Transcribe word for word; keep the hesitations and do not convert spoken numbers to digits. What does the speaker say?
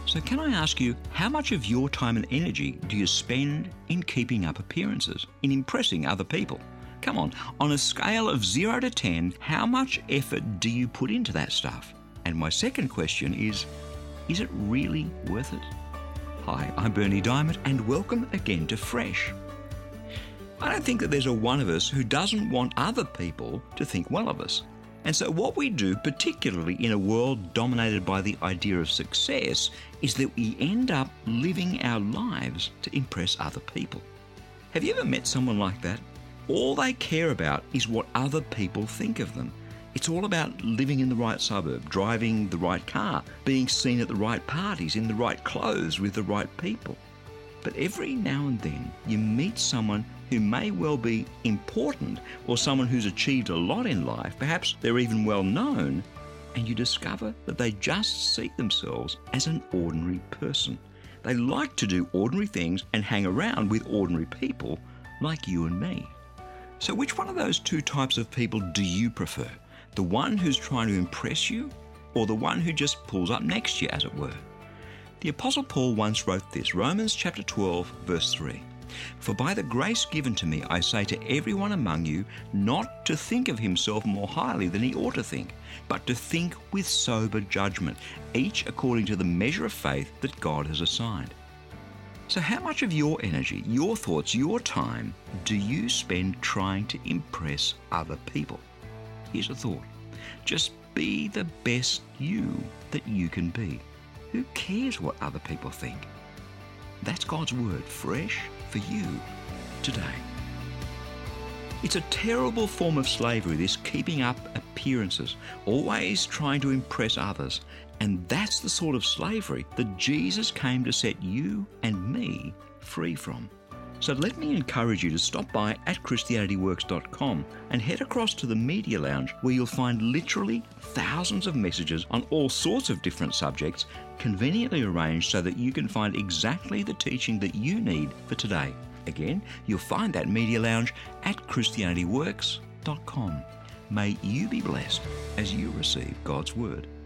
So can I ask you, how much of your time and energy do you spend in keeping up appearances, in impressing other people? Come on, on a scale of zero to ten, how much effort do you put into that stuff? And my second question is, is it really worth it? Hi, I'm Berni Dymet, and welcome again to Fresh. I don't think that there's a one of us who doesn't want other people to think well of us. And so what we do, particularly in a world dominated by the idea of success, is that we end up living our lives to impress other people. Have you ever met someone like that? All they care about is what other people think of them. It's all about living in the right suburb, driving the right car, being seen at the right parties, in the right clothes, with the right people. But every now and then you meet someone who may well be important, or someone who's achieved a lot in life, perhaps they're even well known, and you discover that they just see themselves as an ordinary person. They like to do ordinary things and hang around with ordinary people like you and me. So which one of those two types of people do you prefer? The one who's trying to impress you, or the one who just pulls up next to you, as it were? The Apostle Paul once wrote this, Romans chapter twelve, verse three. For by the grace given to me, I say to everyone among you, not to think of himself more highly than he ought to think, but to think with sober judgment, each according to the measure of faith that God has assigned. So how much of your energy, your thoughts, your time do you spend trying to impress other people? Here's a thought. Just be the best you that you can be. Who cares what other people think? That's God's word, fresh for you today. It's a terrible form of slavery, this keeping up appearances, always trying to impress others. And that's the sort of slavery that Jesus came to set you and me free from. So let me encourage you to stop by at Christianity Works dot com and head across to the Media Lounge, where you'll find literally thousands of messages on all sorts of different subjects, conveniently arranged so that you can find exactly the teaching that you need for today. Again, you'll find that Media Lounge at Christianity Works dot com. May you be blessed as you receive God's Word.